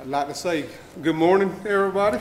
I'd like to say good morning, everybody.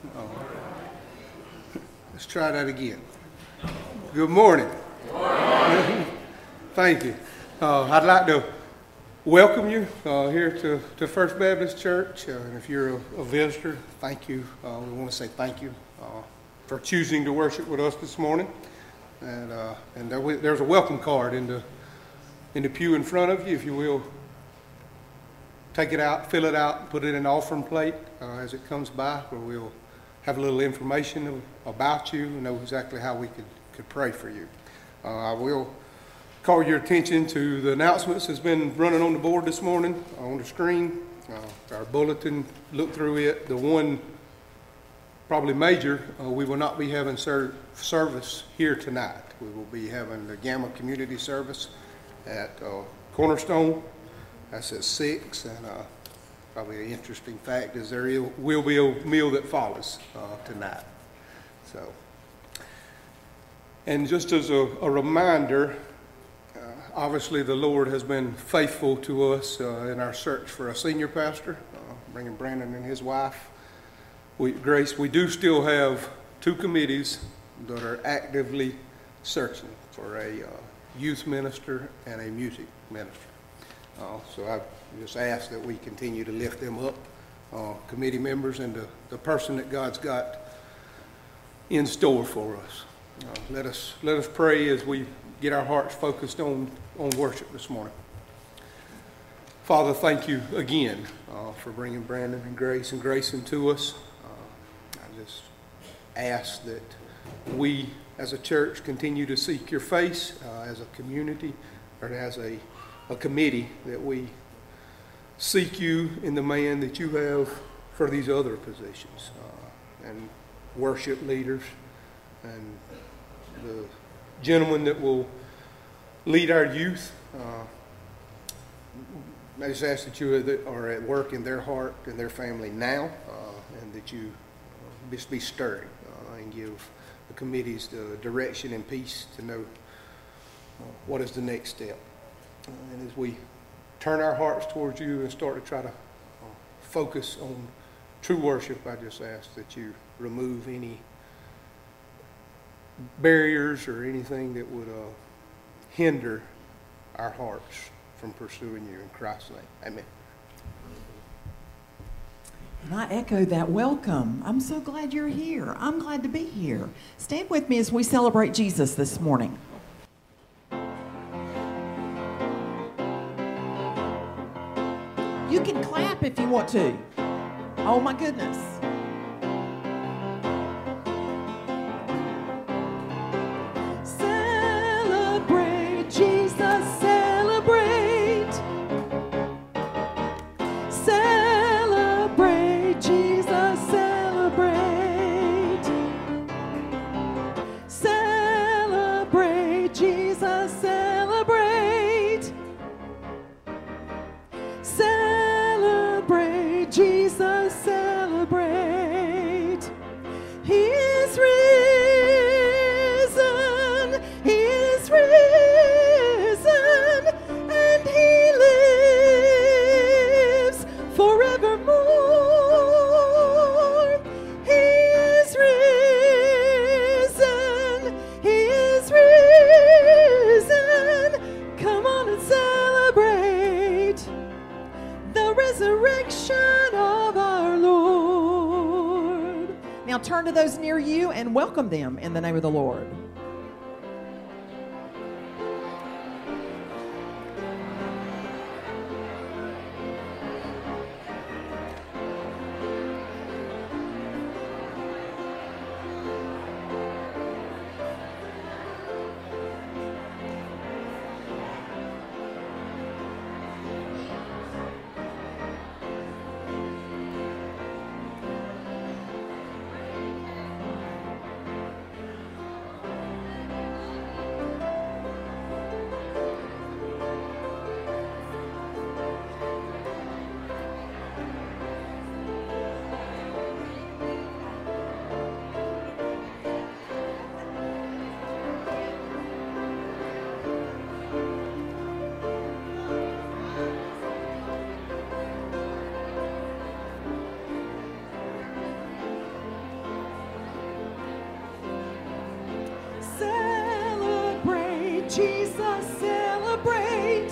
Let's try that again. Good morning. Good morning. Thank you. I'd like to welcome you here to First Baptist Church. And if you're a visitor, thank you. We want to say thank you for choosing to worship with us this morning. And there's a welcome card in the pew in front of you, if you will. Take it out, fill it out, put it in an offering plate as it comes by, where we'll have a little information about you and know exactly how we could pray for you. I will call your attention to the announcements that's been running on the board this morning on the screen. Our bulletin, look through it. The one probably major, we will not be having service here tonight. We will be having the Gamma Community Service at Cornerstone. That's at 6, and probably an interesting fact is there will be a meal that follows tonight. So, and just as a reminder, obviously the Lord has been faithful to us in our search for a senior pastor, bringing Brandon and his wife. Grace, we do still have 2 committees that are actively searching for a youth minister and a music minister. So I just ask that we continue to lift them up, committee members, and the person that God's got in store for us. Let us pray as we get our hearts focused on worship this morning. Father, thank you again for bringing Brandon and Grayson to us. I just ask that we as a church continue to seek your face as a community, or as a committee, that we seek you in the man that you have for these other positions, and worship leaders, and the gentleman that will lead our youth. I just ask that you are at work in their heart and their family now, and that you just be stirring and give the committees the direction and peace to know what is the next step. And as we turn our hearts towards you and start to try to focus on true worship, I just ask that you remove any barriers or anything that would hinder our hearts from pursuing you, in Christ's name. Amen. And I echo that welcome. I'm so glad you're here. I'm glad to be here. Stand with me as we celebrate Jesus this morning. You can clap if you want to. Oh my goodness. Celebrate Jesus, celebrate. Celebrate Jesus, celebrate. Celebrate Jesus, celebrate. Celebrate Jesus, celebrate. He is risen, He is risen, and He lives forevermore. He is risen, He is risen. Come on and celebrate the resurrection of our Lord. Now turn to those near you and welcome them in the name of the Lord. Jesus, celebrate.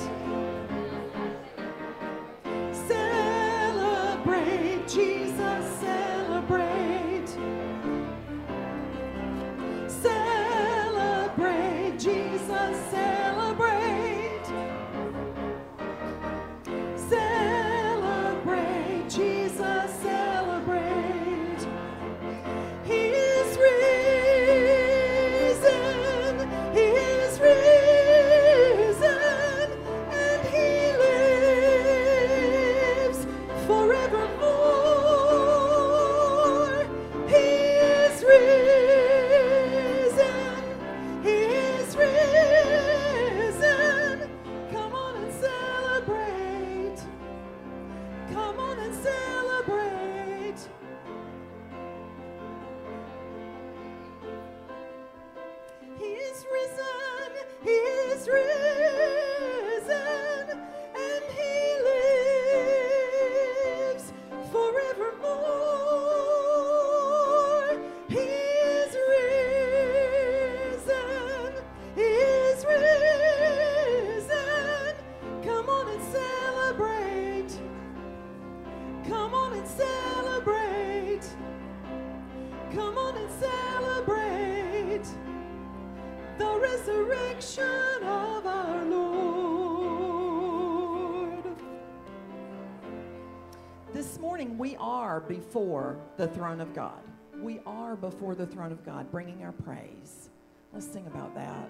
Celebrate, Jesus, celebrate. Celebrate, Jesus, celebrate. Celebrate, Jesus, celebrate. He is risen, He is risen, and He lives forevermore. He is risen, He is risen. Come on and celebrate. Come on and celebrate. He is risen, He is risen, and He lives forevermore. He is risen, He is risen. Come on and celebrate. Come on and celebrate. Come on and celebrate the resurrection of our Lord. This morning we are before the throne of God. We are before the throne of God, bringing our praise. Let's sing about that.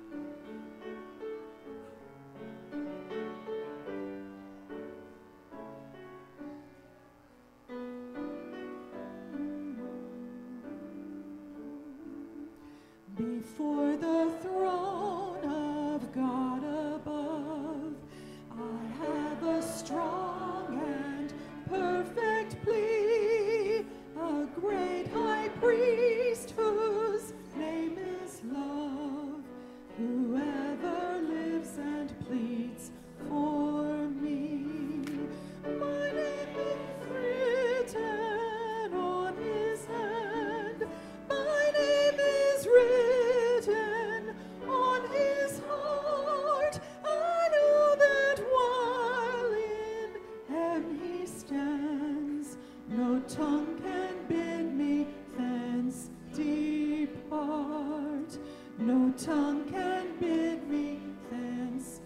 Before the throne of God above, I have a strong and perfect plea, a great high priest whose name is love, whoever lives and pleads for me. My name is written on his hand. My name is written on his heart. I know that while in heaven he stands, no tongue can bid me thence depart. No tongue can bid me thence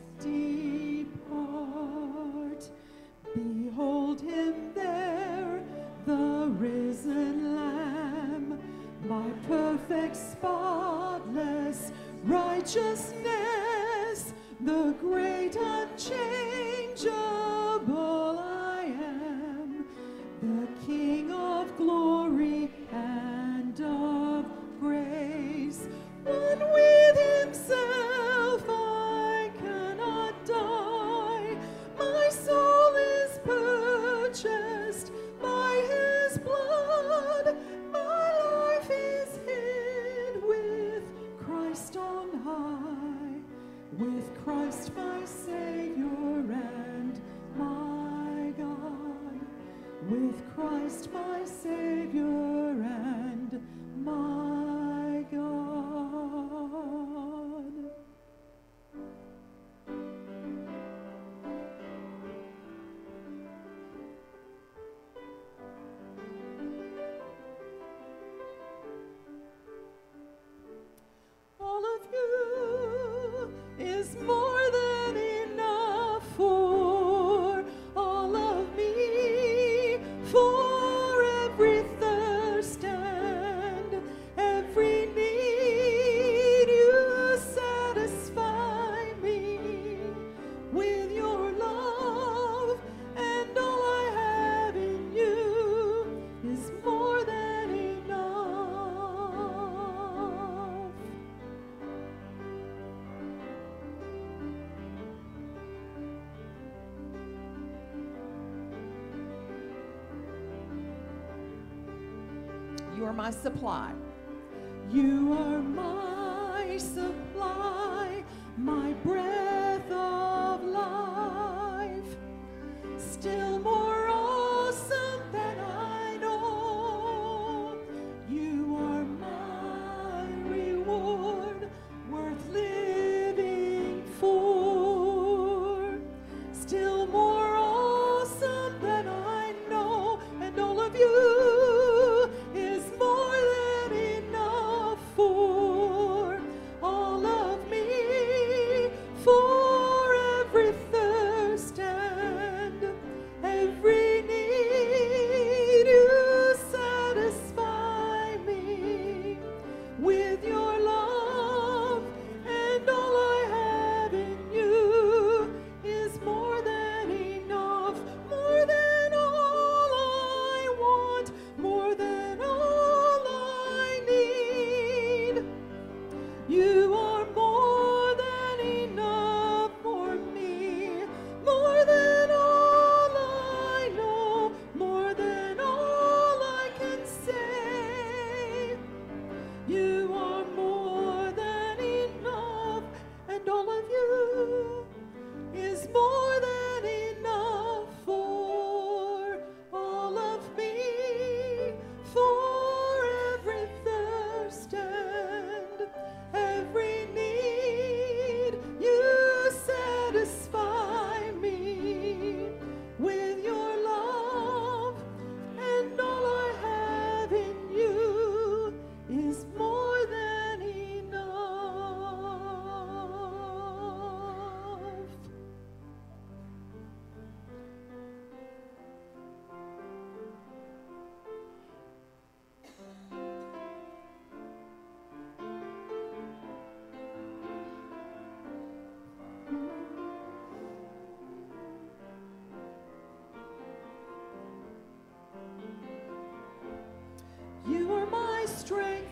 depart. Behold him there, the risen Lamb, my perfect, spotless righteousness, the great unchangeable I am, the King of glory and of grace. One with himself I cannot die. My soul is purchased by his blood. My life is hid with Christ on high, with Christ my Savior and my God, with Christ my Savior and my God. All of you is more than enough for all of me, for every thirst and every need. You satisfy me with your love, and all I have in you is more than enough. You are my supply. You are my supply, my breath of life. Still more awesome than I know. You are my reward, worth living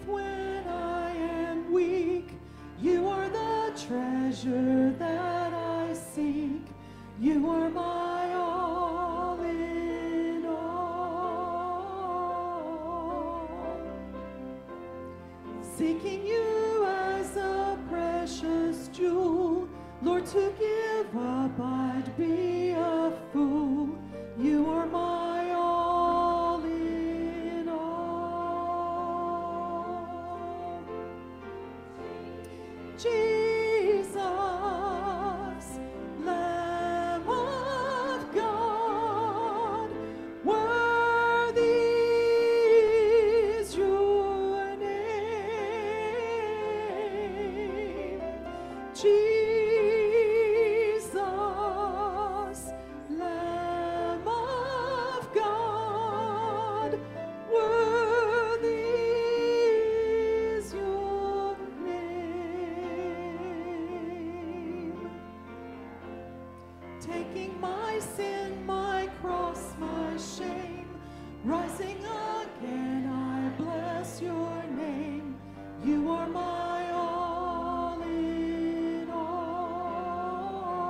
when I am weak. You are the treasure that I seek. You are my all in all. Seeking you as a precious jewel, Lord, to give up I'd be a fool. You are my all in all. Jesus, Lamb of God, worthy is your name. Jesus, Lamb of God, worthy is your name. Taking my sin, my cross, my shame, rising again, I bless your name. You are my all in all.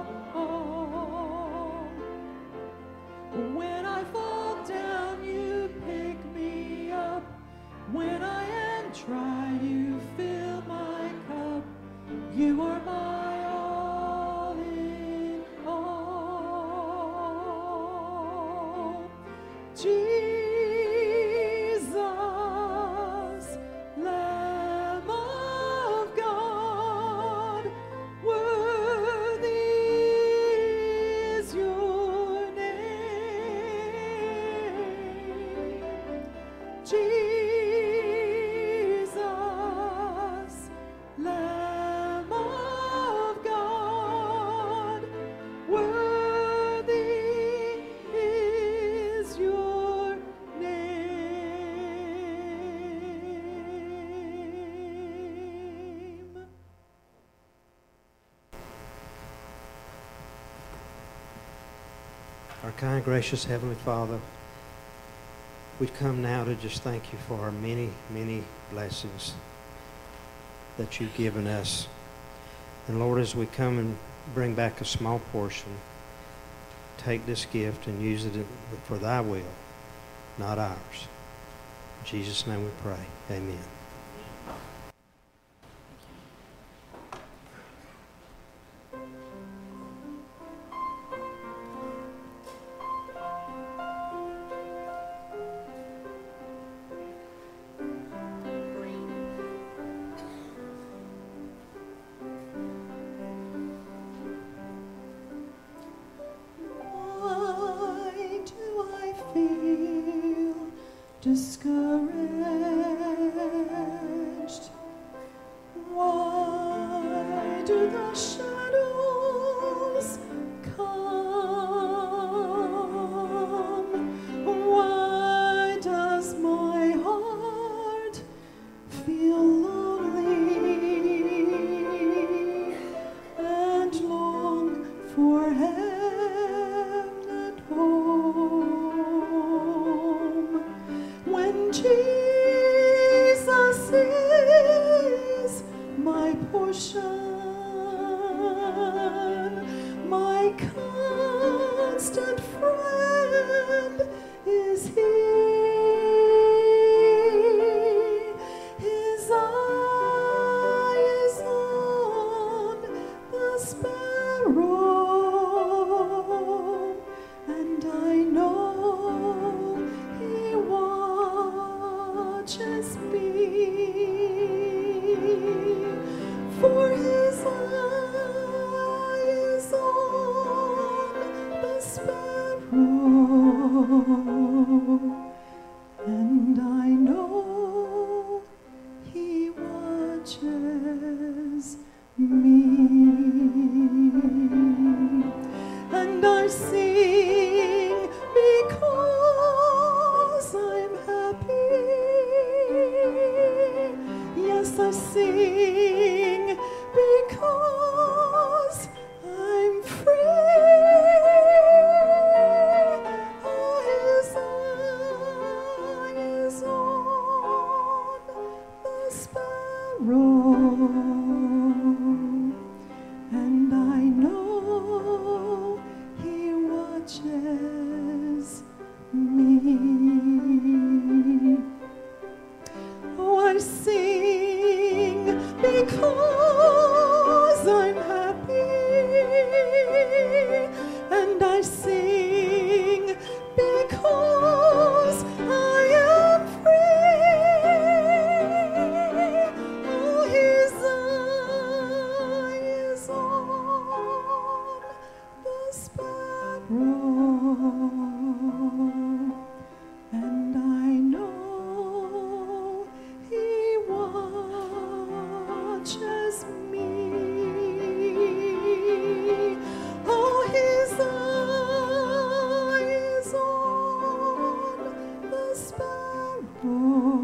When I fall down, you pick me up. When I am dry, you fill my cup. You are my all in all. Jesus, Lamb of God, worthy is your name. Jesus, Lamb of God, worthy is your name. Our kind, gracious Heavenly Father, we come now to just thank you for our many, many blessings that you've given us. And Lord, as we come and bring back a small portion, take this gift and use it for thy will, not ours. In Jesus' name we pray. Amen. Why do I feel discouraged? Why do the shadows come? Why does my heart feel lonely and long for heaven and home? When Jesus is my portion, my constant friend is He. His eye is on the sparrow, and I know He watches me. For His eye is on the sparrow, and I know He watches me. And I sing because I'm happy. Yes, I sing because I'm free. Oh, His eye is on the and I know He watches me. Oh, I sing because I'm happy, and I sing because I am free. Oh, His eye is on the sparrow, and I know He watches me. Oh, His eye is on the sparrow,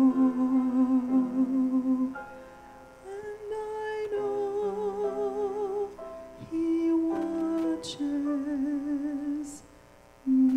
and I know He watches me.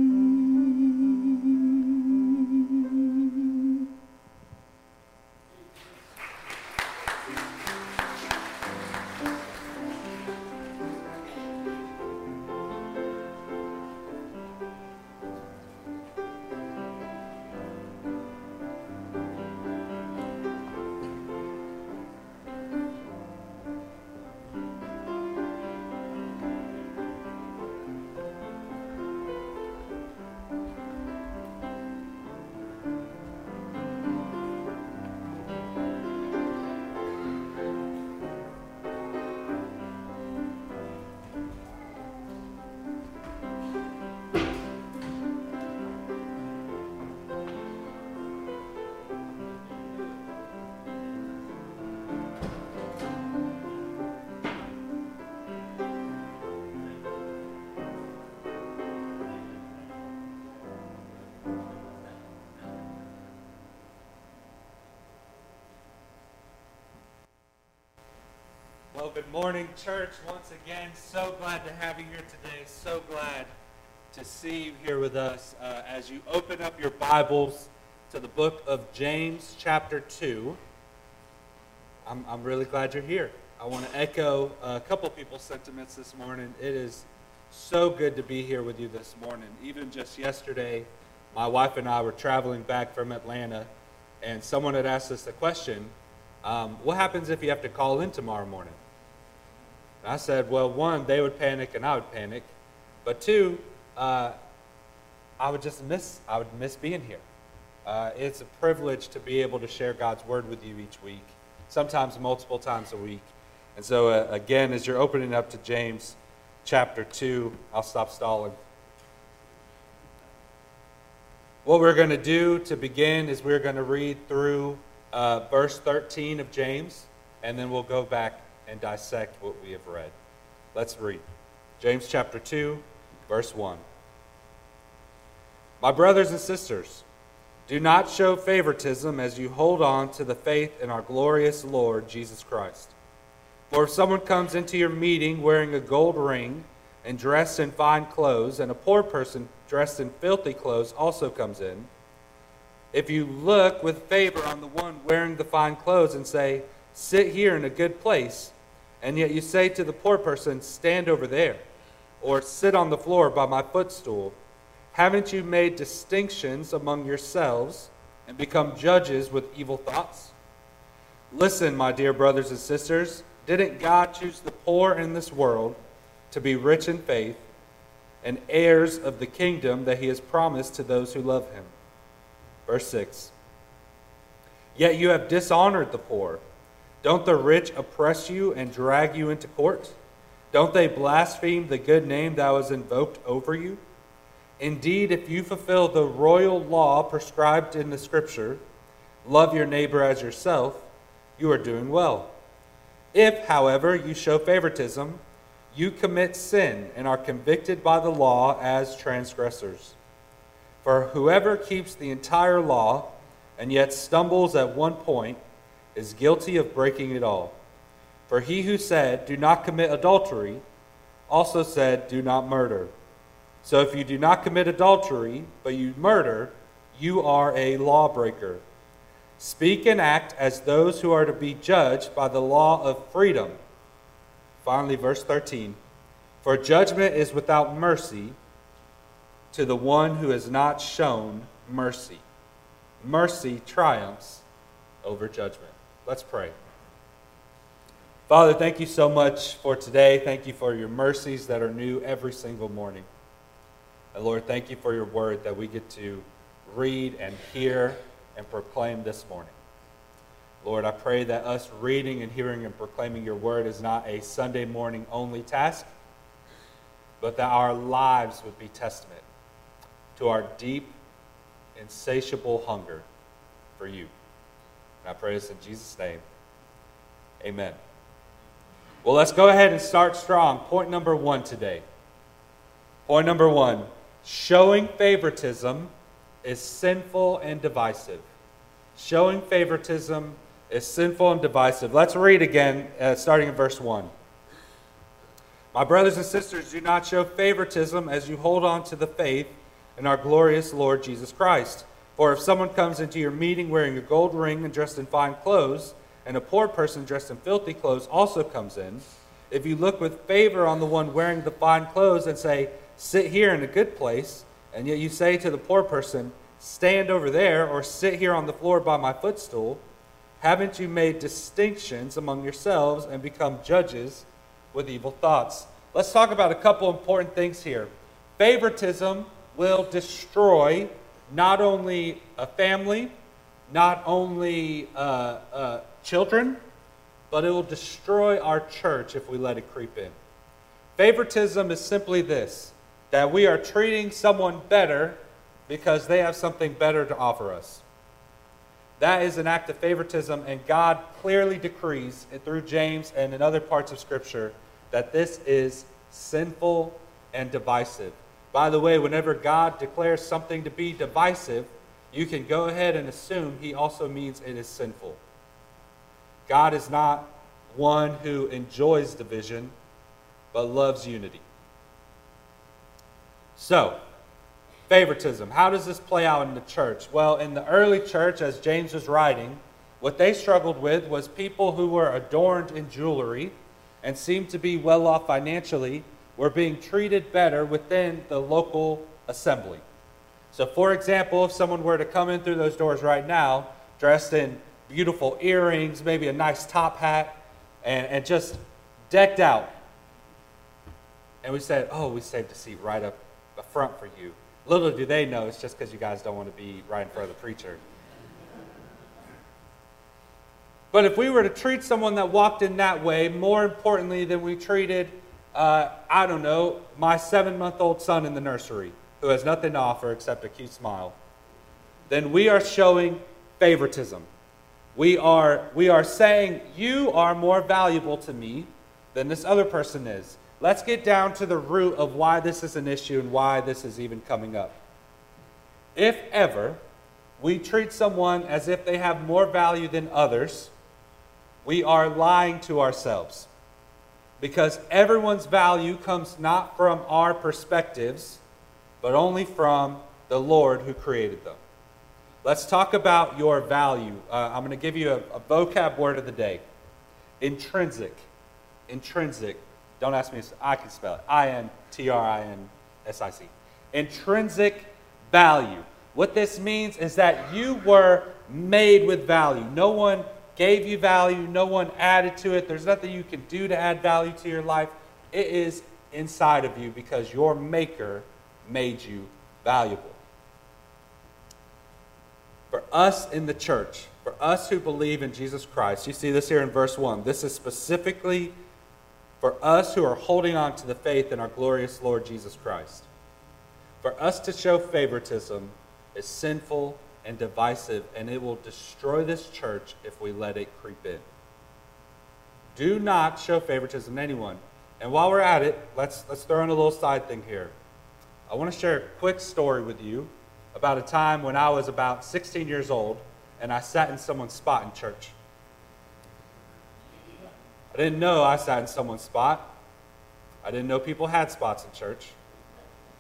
Well, good morning, church. Once again, so glad to have you here today. So glad to see you here with us as you open up your Bibles to the book of James, chapter 2. I'm really glad you're here. I want to echo a couple people's sentiments this morning. It is so good to be here with you this morning. Even just yesterday, my wife and I were traveling back from Atlanta, and someone had asked us the question, what happens if you have to call in tomorrow morning? And I said, well, one, they would panic and I would panic. But two, I would miss being here. It's a privilege to be able to share God's word with you each week, sometimes multiple times a week. And so, again, as you're opening up to James chapter 2, I'll stop stalling. What we're going to do to begin is we're going to read through verse 13 of James, and then we'll go back and dissect what we have read. Let's read. James chapter 2, verse 1. My brothers and sisters, do not show favoritism as you hold on to the faith in our glorious Lord Jesus Christ. For if someone comes into your meeting wearing a gold ring and dressed in fine clothes, and a poor person dressed in filthy clothes also comes in, if you look with favor on the one wearing the fine clothes and say, sit here in a good place, and yet you say to the poor person, stand over there, or sit on the floor by my footstool, haven't you made distinctions among yourselves and become judges with evil thoughts? Listen, my dear brothers and sisters, didn't God choose the poor in this world to be rich in faith and heirs of the kingdom that he has promised to those who love him? Verse 6. Yet you have dishonored the poor. Don't the rich oppress you and drag you into court? Don't they blaspheme the good name that was invoked over you? Indeed, if you fulfill the royal law prescribed in the Scripture, love your neighbor as yourself, you are doing well. If, however, you show favoritism, you commit sin and are convicted by the law as transgressors. For whoever keeps the entire law and yet stumbles at one point is guilty of breaking it all. For he who said, do not commit adultery, also said, do not murder. So if you do not commit adultery, but you murder, you are a lawbreaker. Speak and act as those who are to be judged by the law of freedom. Finally, verse 13. For judgment is without mercy to the one who has not shown mercy. Mercy triumphs over judgment. Let's pray. Father, thank you so much for today. Thank you for your mercies that are new every single morning. And Lord, thank you for your word that we get to read and hear and proclaim this morning. Lord, I pray that us reading and hearing and proclaiming your word is not a Sunday morning only task, but that our lives would be testament to our deep, insatiable hunger for you. And I pray this in Jesus' name. Amen. Well, let's go ahead and start strong. Point number 1 today. Point number 1, showing favoritism is sinful and divisive. Showing favoritism is sinful and divisive. Let's read again, starting in verse 1. My brothers and sisters, do not show favoritism as you hold on to the faith in our glorious Lord Jesus Christ. For if someone comes into your meeting wearing a gold ring and dressed in fine clothes, and a poor person dressed in filthy clothes also comes in, if you look with favor on the one wearing the fine clothes and say, sit here in a good place, and yet you say to the poor person, stand over there, or sit here on the floor by my footstool, haven't you made distinctions among yourselves and become judges with evil thoughts? Let's talk about a couple important things here. Favoritism will destroy not only a family, not only children, but it will destroy our church if we let it creep in. Favoritism is simply this, that we are treating someone better because they have something better to offer us. That is an act of favoritism, and God clearly decrees through James and in other parts of Scripture that this is sinful and divisive. By the way, whenever God declares something to be divisive, you can go ahead and assume he also means it is sinful. God is not one who enjoys division, but loves unity. So, favoritism. How does this play out in the church? Well, in the early church, as James was writing, what they struggled with was people who were adorned in jewelry and seemed to be well off financially were being treated better within the local assembly. So, for example, if someone were to come in through those doors right now, dressed in beautiful earrings, maybe a nice top hat, and just decked out, and we said, oh, we saved a seat right up the front for you. Little do they know it's just because you guys don't want to be right in front of the preacher. But if we were to treat someone that walked in that way, more importantly than we treated, my 7-month-old son in the nursery, who has nothing to offer except a cute smile, then we are showing favoritism. We are saying, you are more valuable to me than this other person is. Let's get down to the root of why this is an issue and why this is even coming up. If ever we treat someone as if they have more value than others, we are lying to ourselves. Because everyone's value comes not from our perspectives, but only from the Lord who created them. Let's talk about your value. I'm going to give you a vocab word of the day. Intrinsic. Intrinsic. Don't ask me, I can spell it. I-N-T-R-I-N-S-I-C. Intrinsic value. What this means is that you were made with value. No one gave you value. No one added to it. There's nothing you can do to add value to your life. It is inside of you because your Maker made you valuable. For us in the church, for us who believe in Jesus Christ, you see this here in verse 1. This is specifically for us who are holding on to the faith in our glorious Lord Jesus Christ. For us to show favoritism is sinful and divisive, and it will destroy this church if we let it creep in. Do not show favoritism to anyone. And while we're at it, let's throw in a little side thing here. I want to share a quick story with you about a time when I was about 16 years old and I sat in someone's spot in church. I didn't know I sat in someone's spot. I didn't know people had spots in church.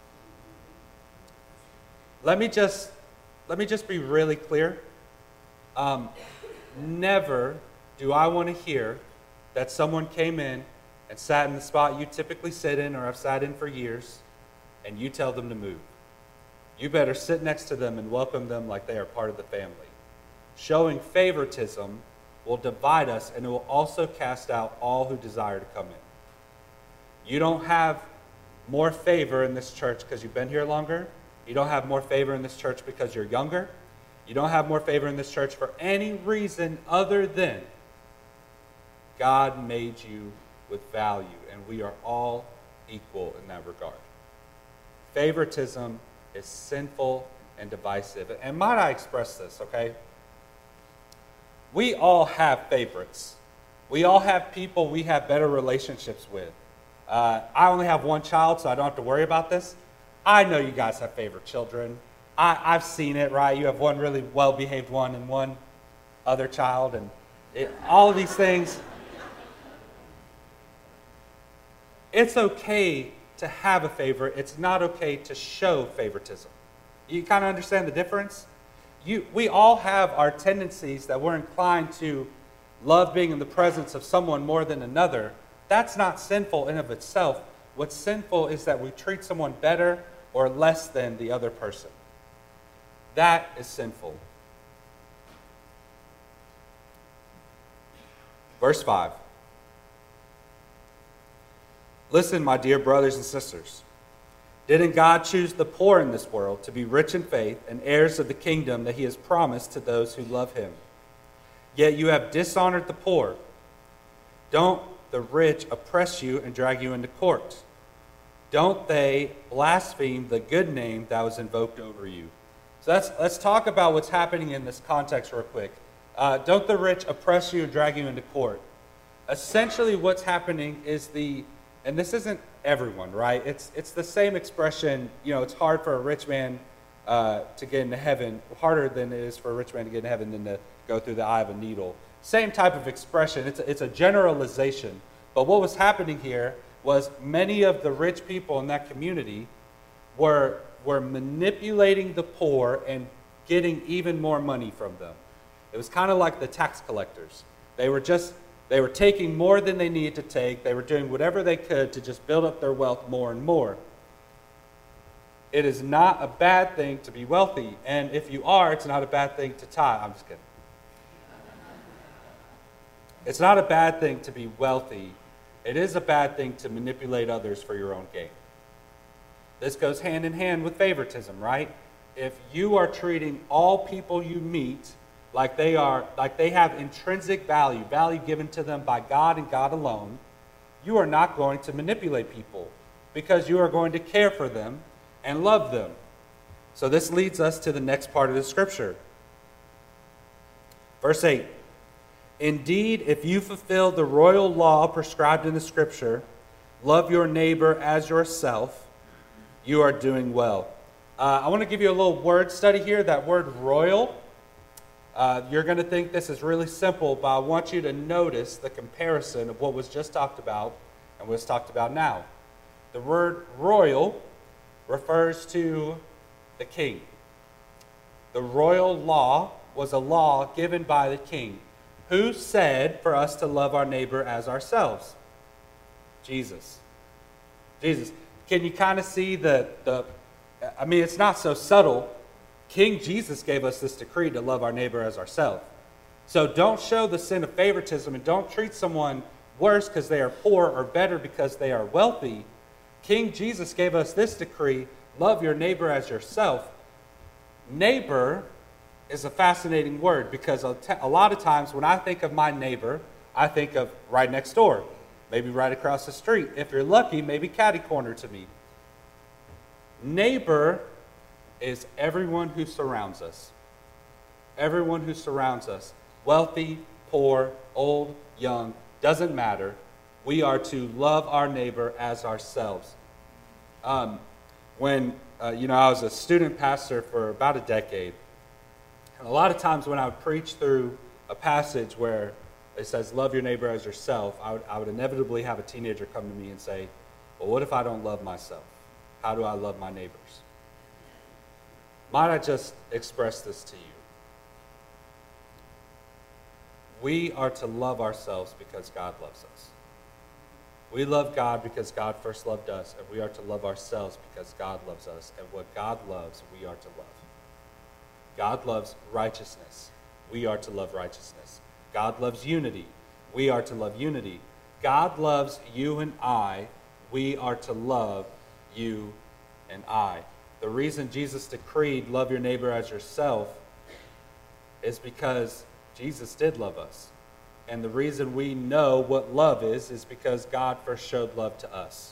Let me just be really clear. Never do I want to hear that someone came in and sat in the spot you typically sit in or have sat in for years, and you tell them to move. You better sit next to them and welcome them like they are part of the family. Showing favoritism will divide us, and it will also cast out all who desire to come in. You don't have more favor in this church because you've been here longer. You don't have more favor in this church because you're younger. You don't have more favor in this church for any reason other than God made you with value, and we are all equal in that regard. Favoritism is sinful and divisive. And might I express this, okay? We all have favorites. We all have people we have better relationships with. I only have one child, so I don't have to worry about this. I know you guys have favorite children. I've seen it, right? You have one really well-behaved one and one other child, and all of these things. It's okay to have a favorite. It's not okay to show favoritism. You kind of understand the difference? We all have our tendencies that we're inclined to love being in the presence of someone more than another. That's not sinful in of itself. What's sinful is that we treat someone better or less than the other person. That is sinful. Verse 5. Listen, my dear brothers and sisters. Didn't God choose the poor in this world to be rich in faith and heirs of the kingdom that he has promised to those who love him? Yet you have dishonored the poor. Don't the rich oppress you and drag you into court? Don't they blaspheme the good name that was invoked over you? So let's talk about what's happening in this context real quick. Don't the rich oppress you and drag you into court? Essentially what's happening is and this isn't everyone, right? It's the same expression. It's hard for a rich man to get into heaven, harder than it is for a rich man to get into heaven than to go through the eye of a needle. Same type of expression. It's a generalization. But what was happening here was many of the rich people in that community were manipulating the poor and getting even more money from them. It was kind of like the tax collectors. They were taking more than they needed to take. They were doing whatever they could to just build up their wealth more and more. It is not a bad thing to be wealthy. And if you are, it's not a bad thing to tithe. I'm just kidding. It's not a bad thing to be wealthy. It is a bad thing to manipulate others for your own gain. This goes hand in hand with favoritism, right? If you are treating all people you meet like they have intrinsic value given to them by God and God alone, you are not going to manipulate people because you are going to care for them and love them. So this leads us to the next part of the scripture. Verse 8. Indeed, if you fulfill the royal law prescribed in the scripture, love your neighbor as yourself, you are doing well. I want to give you a little word study here. That word royal, you're going to think this is really simple, but I want you to notice the comparison of what was just talked about and what's talked about now. The word royal refers to the king. The royal law was a law given by the king. Who said for us to love our neighbor as ourselves? Jesus. Jesus. Can you kind of see it's not so subtle. King Jesus gave us this decree to love our neighbor as ourselves. So don't show the sin of favoritism and don't treat someone worse because they are poor or better because they are wealthy. King Jesus gave us this decree, love your neighbor as yourself. Neighbor is a fascinating word because a lot of times when I think of my neighbor, I think of right next door, maybe right across the street. If you're lucky, maybe catty corner to me. Neighbor is everyone who surrounds us. Everyone who surrounds us. Wealthy, poor, old, young, doesn't matter. We are to love our neighbor as ourselves. When I was a student pastor for about a decade, and a lot of times when I would preach through a passage where it says, love your neighbor as yourself, I would inevitably have a teenager come to me and say, well, what if I don't love myself? How do I love my neighbors? Might I just express this to you? We are to love ourselves because God loves us. We love God because God first loved us, and we are to love ourselves because God loves us. And what God loves, we are to love. God loves righteousness. We are to love righteousness. God loves unity. We are to love unity. God loves you and I. We are to love you and I. The reason Jesus decreed love your neighbor as yourself is because Jesus did love us. And the reason we know what love is because God first showed love to us.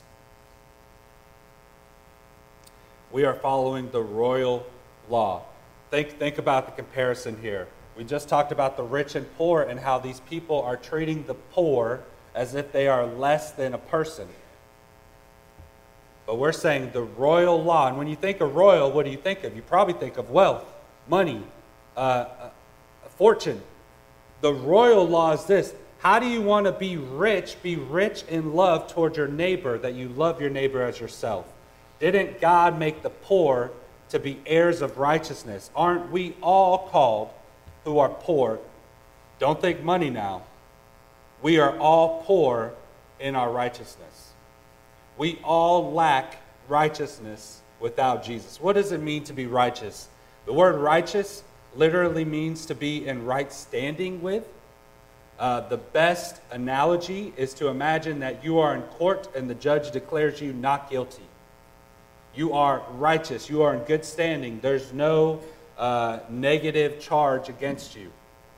We are following the royal law. Think about the comparison here. We just talked about the rich and poor and how these people are treating the poor as if they are less than a person. But we're saying the royal law. And when you think of royal, what do you think of? You probably think of wealth, money, fortune. The royal law is this. How do you want to be rich? Be rich in love toward your neighbor, that you love your neighbor as yourself. Didn't God make the poor to be heirs of righteousness? Aren't we all called who are poor? Don't think money now. We are all poor in our righteousness. We all lack righteousness without Jesus. What does it mean to be righteous? The word righteous literally means to be in right standing with. The best analogy is to imagine that you are in court and the judge declares you not guilty. You are righteous. You are in good standing. There's no negative charge against you.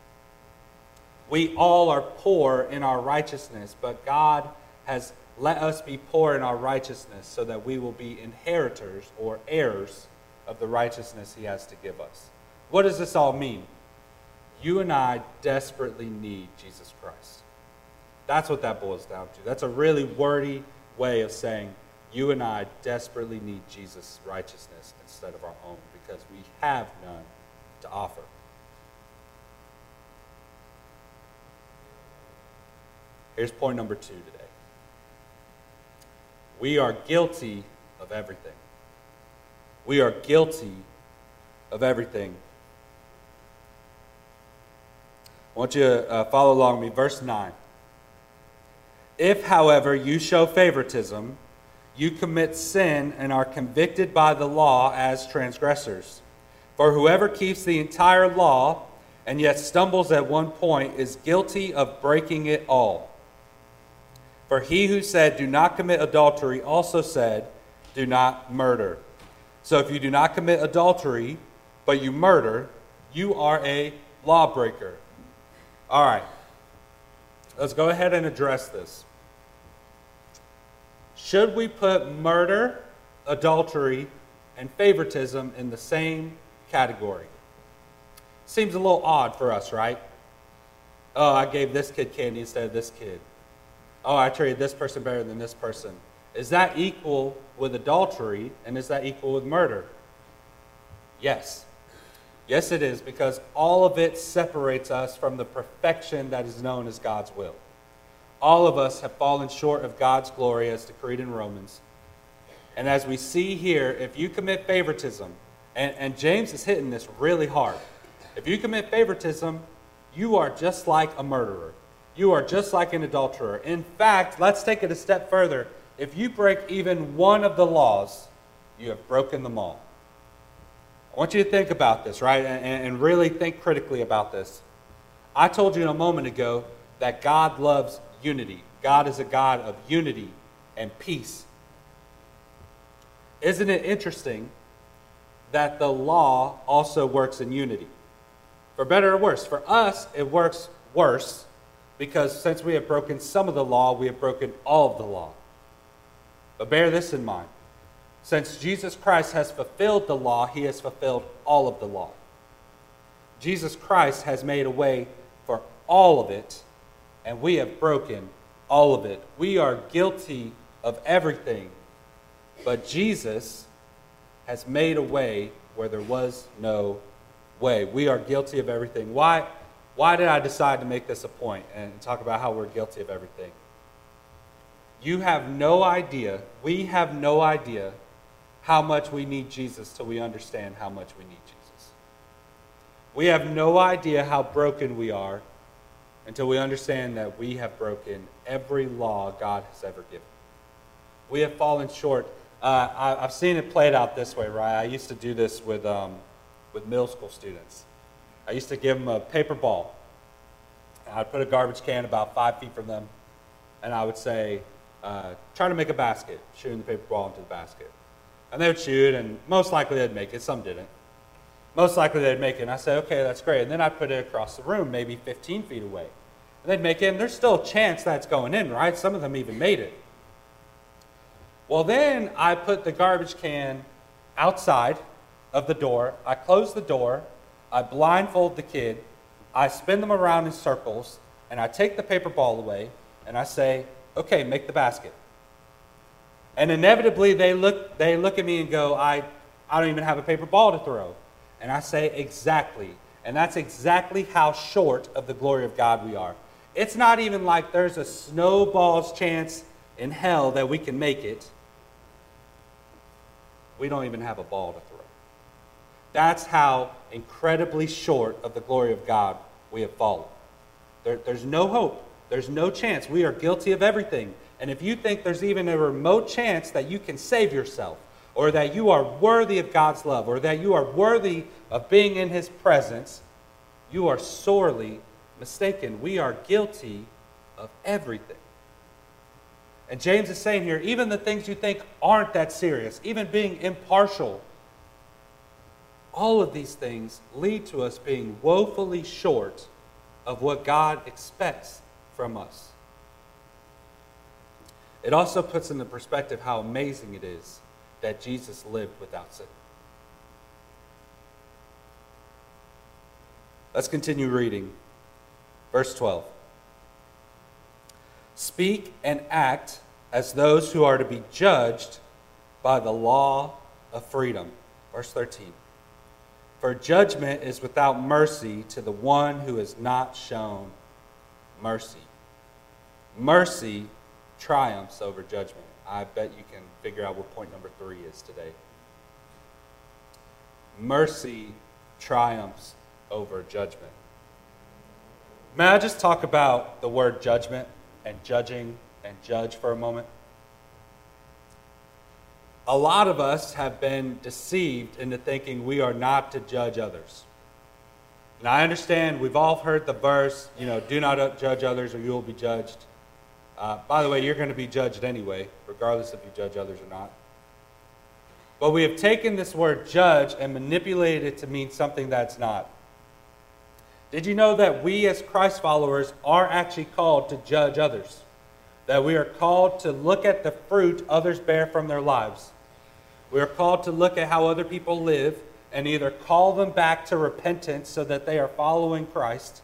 We all are poor in our righteousness, but God has let us be poor in our righteousness so that we will be inheritors or heirs of the righteousness He has to give us. What does this all mean? You and I desperately need Jesus Christ. That's what that boils down to. That's a really wordy way of saying you and I desperately need Jesus' righteousness instead of our own, because we have none to offer. Here's point number 2 today. We are guilty of everything. We are guilty of everything. I want you to follow along with me. Verse 9. If, however, you show favoritism, you commit sin and are convicted by the law as transgressors. For whoever keeps the entire law and yet stumbles at one point is guilty of breaking it all. For he who said, do not commit adultery, also said, do not murder. So if you do not commit adultery, but you murder, you are a lawbreaker. All right, let's go ahead and address this. Should we put murder, adultery, and favoritism in the same category? Seems a little odd for us, right? Oh, I gave this kid candy instead of this kid. Oh, I treated this person better than this person. Is that equal with adultery, and is that equal with murder? Yes. Yes, it is, because all of it separates us from the perfection that is known as God's will. All of us have fallen short of God's glory as decreed in Romans. And as we see here, if you commit favoritism, and James is hitting this really hard. If you commit favoritism, you are just like a murderer. You are just like an adulterer. In fact, let's take it a step further. If you break even one of the laws, you have broken them all. I want you to think about this, right? And really think critically about this. I told you a moment ago that God loves unity. God is a God of unity and peace. Isn't it interesting that the law also works in unity? For better or worse. For us, it works worse because since we have broken some of the law, we have broken all of the law. But bear this in mind. Since Jesus Christ has fulfilled the law, He has fulfilled all of the law. Jesus Christ has made a way for all of it, and we have broken all of it. We are guilty of everything, but Jesus has made a way where there was no way. We are guilty of everything. Why did I decide to make this a point and talk about how we're guilty of everything? You have no idea, we have no idea how much we need Jesus till we understand how much we need Jesus. We have no idea how broken we are until we understand that we have broken every law God has ever given. We have fallen short. I've seen it played out this way, right? I used to do this with middle school students. I used to give them a paper ball. I'd put a garbage can about 5 feet from them, and I would say, try to make a basket, shooting the paper ball into the basket. And they would shoot, and most likely they'd make it. Some didn't. Most likely they'd make it, and I said, okay, that's great. And then I'd put it across the room, maybe 15 feet away. And they'd make it, and there's still a chance that's going in, right? Some of them even made it. Well, then I put the garbage can outside of the door. I close the door. I blindfold the kid. I spin them around in circles, and I take the paper ball away, and I say, okay, make the basket. And inevitably, they look at me and go, I don't even have a paper ball to throw. And I say, exactly. And that's exactly how short of the glory of God we are. It's not even like there's a snowball's chance in hell that we can make it. We don't even have a ball to throw. That's how incredibly short of the glory of God we have fallen. There's no hope. There's no chance. We are guilty of everything. And if you think there's even a remote chance that you can save yourself, or that you are worthy of God's love, or that you are worthy of being in His presence, you are sorely mistaken. We are guilty of everything. And James is saying here, even the things you think aren't that serious, even being impartial, all of these things lead to us being woefully short of what God expects from us. It also puts into perspective how amazing it is that Jesus lived without sin. Let's continue reading. Verse 12. Speak and act as those who are to be judged by the law of freedom. Verse 13. For judgment is without mercy to the one who has not shown mercy. Mercy triumphs over judgment. I bet you can figure out what point number 3 is today. Mercy triumphs over judgment. May I just talk about the word judgment and judging and judge for a moment? A lot of us have been deceived into thinking we are not to judge others. And I understand we've all heard the verse, do not judge others or you will be judged. By the way, you're going to be judged anyway, regardless if you judge others or not. But we have taken this word judge and manipulated it to mean something that's not. Did you know that we as Christ followers are actually called to judge others? That we are called to look at the fruit others bear from their lives. We are called to look at how other people live and either call them back to repentance so that they are following Christ,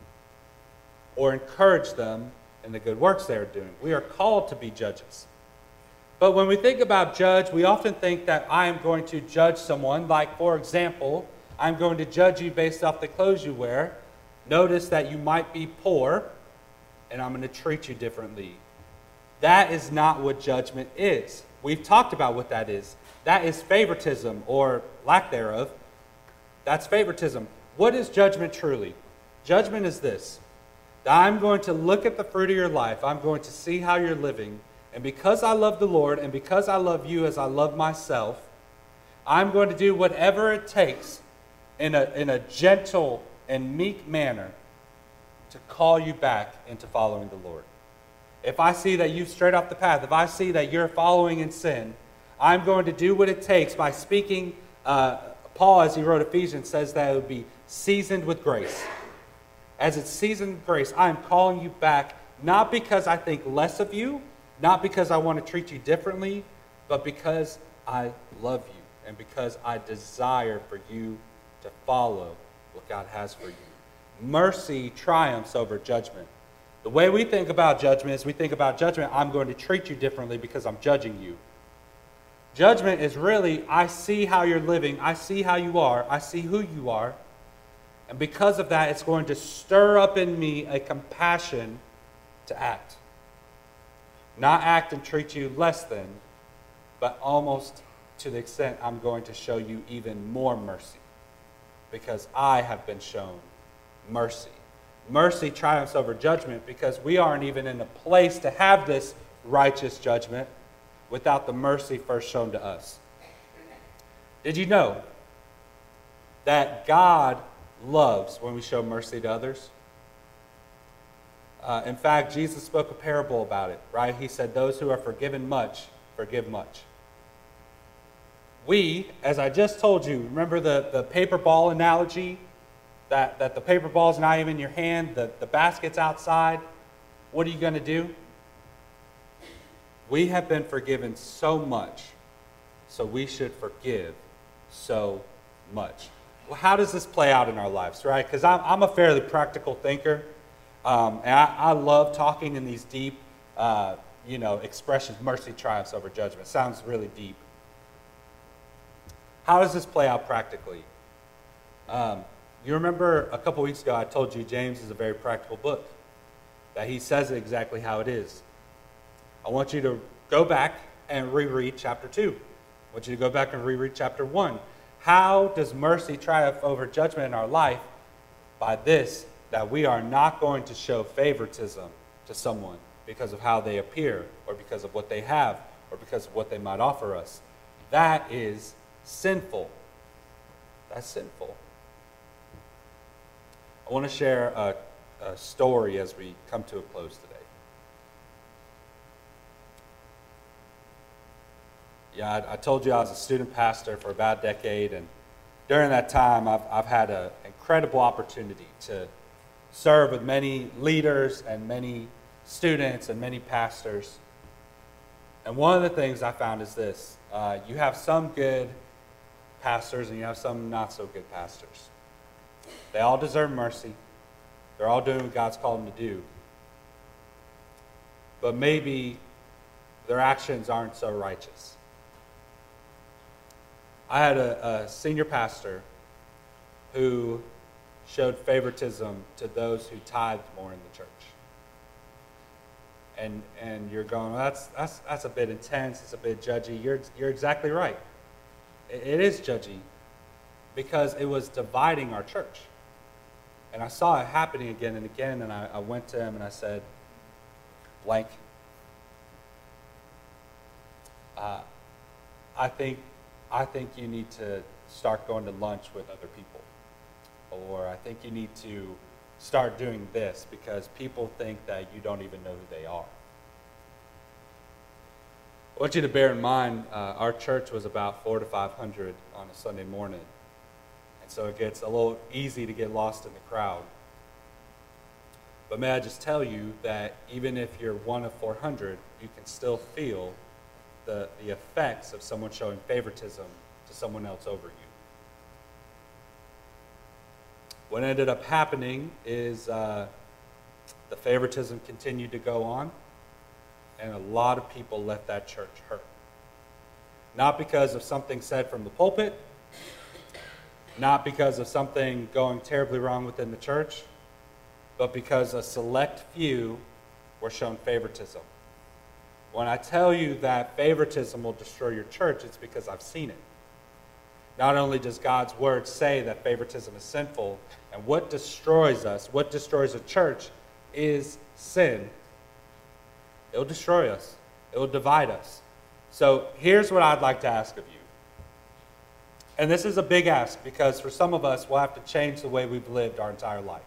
or encourage them in the good works they are doing. We are called to be judges. But when we think about judge, we often think that I am going to judge someone. Like, for example, I'm going to judge you based off the clothes you wear. Notice that you might be poor, and I'm going to treat you differently. That is not what judgment is. We've talked about what that is. That is favoritism, or lack thereof. That's favoritism. What is judgment truly? Judgment is this. That I'm going to look at the fruit of your life. I'm going to see how you're living. And because I love the Lord, and because I love you as I love myself, I'm going to do whatever it takes in a gentle and meek manner to call you back into following the Lord. If I see that you've strayed off the path, if I see that you're following in sin, I'm going to do what it takes by speaking. Paul, as he wrote Ephesians, says that it would be seasoned with grace. As it's seasoned with grace, I am calling you back, not because I think less of you, not because I want to treat you differently, but because I love you and because I desire for you to follow what God has for you. Mercy triumphs over judgment. The way we think about judgment is we think about judgment, I'm going to treat you differently because I'm judging you. Judgment is really, I see how you're living, I see how you are, I see who you are, and because of that, it's going to stir up in me a compassion to act. Not act and treat you less than, but almost to the extent I'm going to show you even more mercy, because I have been shown mercy. mercy triumphs over judgment because we aren't even in a place to have this righteous judgment without the mercy first shown to us. Did you know that God loves when we show mercy to others? In fact, Jesus spoke a parable about it, right? He said, those who are forgiven much, forgive much. We, as I just told you, remember the paper ball analogy? That the paper ball's not even in your hand, the basket's outside. What are you going to do? We have been forgiven so much, so we should forgive so much. Well, how does this play out in our lives, right? Because I'm a fairly practical thinker. And I love talking in these deep, expressions. Mercy triumphs over judgment. Sounds really deep. How does this play out practically? You remember a couple weeks ago I told you James is a very practical book, that he says it exactly how it is. I want you to go back and reread chapter 2. I want you to go back and reread chapter 1. How does mercy triumph over judgment in our life? By this, that we are not going to show favoritism to someone because of how they appear, or because of what they have, or because of what they might offer us. That is sinful. That's sinful. I want to share a story as we come to a close today. Yeah, I told you I was a student pastor for about a decade, and during that time I've had an incredible opportunity to serve with many leaders and many students and many pastors. And one of the things I found is this. You have some good pastors and you have some not so good pastors. They all deserve mercy. They're all doing what God's called them to do. But maybe their actions aren't so righteous. I had a senior pastor who showed favoritism to those who tithed more in the church. And you're going, well, that's a bit intense, it's a bit judgy. You're exactly right. It is judgy because it was dividing our church. And I saw it happening again and again, and I went to him and I said, blank. I think you need to start going to lunch with other people. Or I think you need to start doing this because people think that you don't even know who they are. I want you to bear in mind, our church was about 400 to 500 on a Sunday morning. And so it gets a little easy to get lost in the crowd. But may I just tell you that even if you're one of 400, you can still feel the effects of someone showing favoritism to someone else over you. What ended up happening is the favoritism continued to go on, and a lot of people left that church hurt. Not because of something said from the pulpit, not because of something going terribly wrong within the church, but because a select few were shown favoritism. When I tell you that favoritism will destroy your church, it's because I've seen it. Not only does God's word say that favoritism is sinful, and what destroys us, what destroys a church, is sin. It will destroy us. It will divide us. So here's what I'd like to ask of you. And this is a big ask because for some of us, we'll have to change the way we've lived our entire life.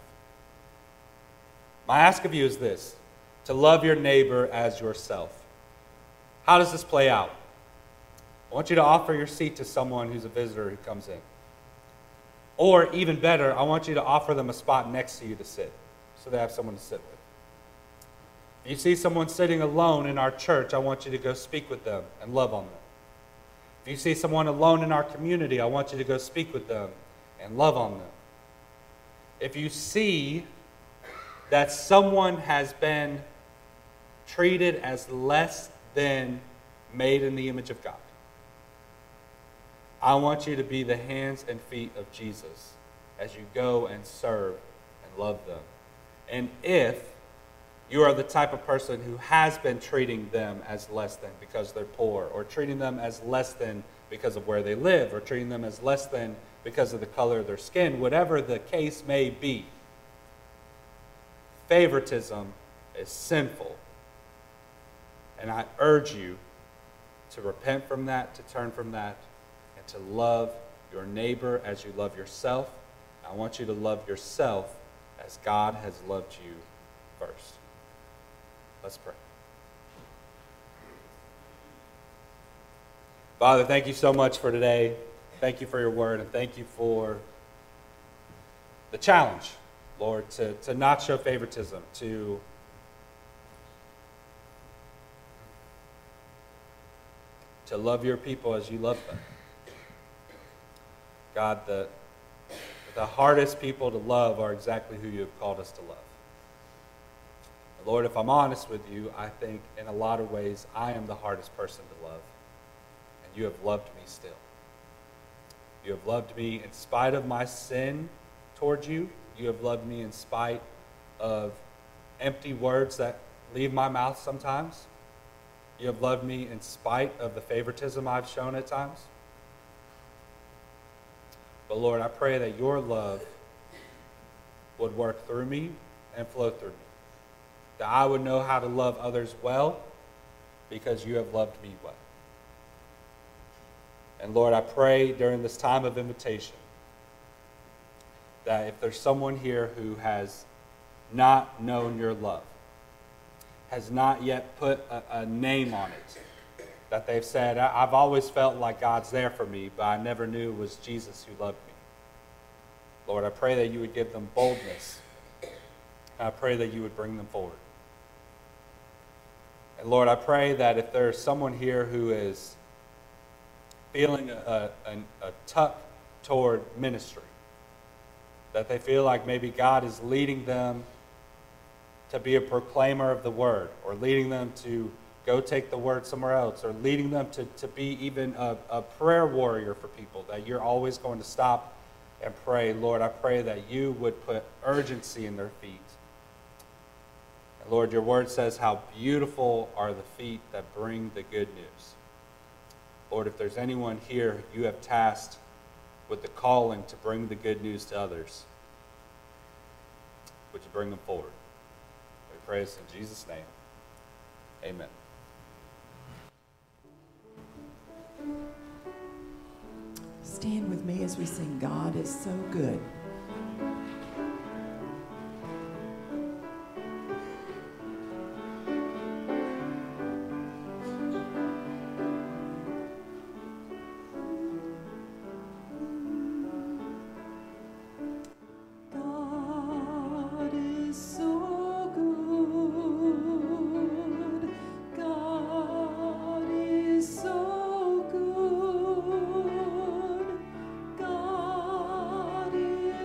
My ask of you is this: to love your neighbor as yourself. How does this play out? I want you to offer your seat to someone who's a visitor who comes in. Or even better, I want you to offer them a spot next to you to sit, so they have someone to sit with. If you see someone sitting alone in our church, I want you to go speak with them and love on them. If you see someone alone in our community, I want you to go speak with them and love on them. If you see that someone has been treated as less than made in the image of God, I want you to be the hands and feet of Jesus as you go and serve and love them. And if you are the type of person who has been treating them as less than because they're poor, or treating them as less than because of where they live, or treating them as less than because of the color of their skin, whatever the case may be, favoritism is sinful. And I urge you to repent from that, to turn from that, and to love your neighbor as you love yourself. I want you to love yourself as God has loved you first. Let's pray. Father, thank you so much for today. Thank you for your word, and thank you for the challenge, Lord, to not show favoritism, to love your people as you love them. God, the hardest people to love are exactly who you have called us to love. Lord, if I'm honest with you, I think in a lot of ways I am the hardest person to love. And you have loved me still. You have loved me in spite of my sin towards you. You have loved me in spite of empty words that leave my mouth sometimes. You have loved me in spite of the favoritism I've shown at times. But Lord, I pray that your love would work through me and flow through me. That I would know how to love others well because you have loved me well. And Lord, I pray during this time of invitation that if there's someone here who has not known your love, has not yet put a name on it, that they've said, I've always felt like God's there for me, but I never knew it was Jesus who loved me. Lord, I pray that you would give them boldness. I pray that you would bring them forward. And Lord, I pray that if there's someone here who is feeling a tuck toward ministry, that they feel like maybe God is leading them to be a proclaimer of the word, or leading them to go take the word somewhere else, or leading them to be even a prayer warrior for people, that you're always going to stop and pray. Lord, I pray that you would put urgency in their feet. And Lord, your word says how beautiful are the feet that bring the good news. Lord, if there's anyone here you have tasked with the calling to bring the good news to others, would you bring them forward? We pray this in Jesus' name. Amen. Stand with me as we sing God is so good. God is so good. God is so good. God is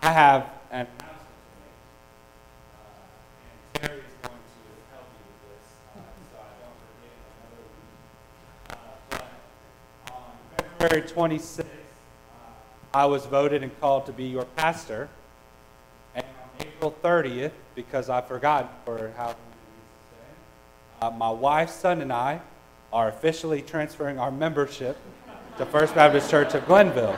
I have an announcement to make, and Terry is going to help me with this, so I don't forget another week. But on February 26th, I was voted and called to be your pastor. And on April 30th, because I forgot for how many weeks, my wife, son, and I are officially transferring our membership to First Baptist Church of Glenville.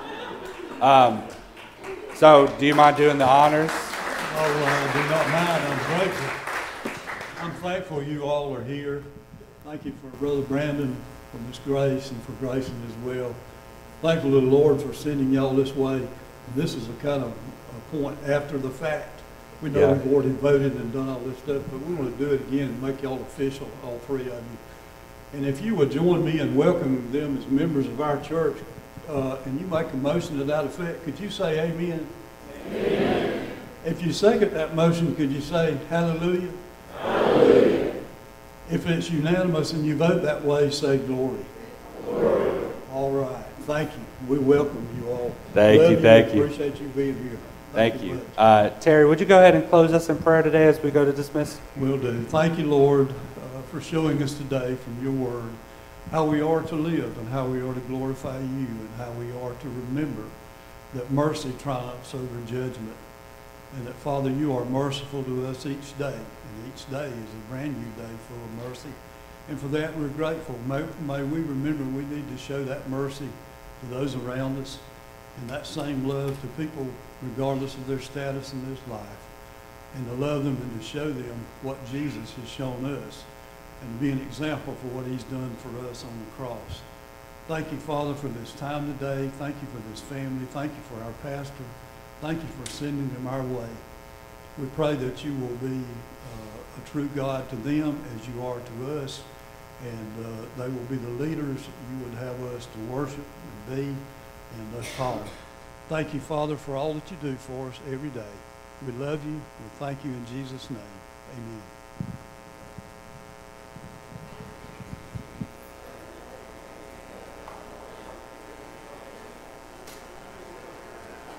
So, do you mind doing the honors? Oh, I do not mind. I'm grateful. I'm thankful you all are here. Thank you for Brother Brandon, for Miss Grace, and for Grayson as well. Thankful to the Lord for sending y'all this way. And this is a kind of a point after the fact. We know we've already voted and done all this stuff, but we want to do it again and make y'all official, all three of you. And if you would join me in welcoming them as members of our church, and you make a motion to that effect, could you say amen? Amen. If you second that motion, could you say hallelujah? Hallelujah. If it's unanimous and you vote that way, say glory. Glory. All right. Thank you. We welcome you all. Thank you. Appreciate you being here. Thank you. Terry, would you go ahead and close us in prayer today as we go to dismiss? Will do. Thank you, Lord, for showing us today from your word how we are to live and how we are to glorify you and how we are to remember that mercy triumphs over judgment, and that, Father, you are merciful to us each day, and each day is a brand new day full of mercy. And for that, we're grateful. May we remember we need to show that mercy to those around us and that same love to people regardless of their status in this life, and to love them and to show them what Jesus has shown us and be an example for what he's done for us on the cross. Thank you, Father, for this time today. Thank you for this family. Thank you for our pastor. Thank you for sending them our way. We pray that you will be a true God to them as you are to us, and they will be the leaders you would have us to worship and be and thus follow. Thank you, Father, for all that you do for us every day. We love you. We thank you in Jesus' name. Amen.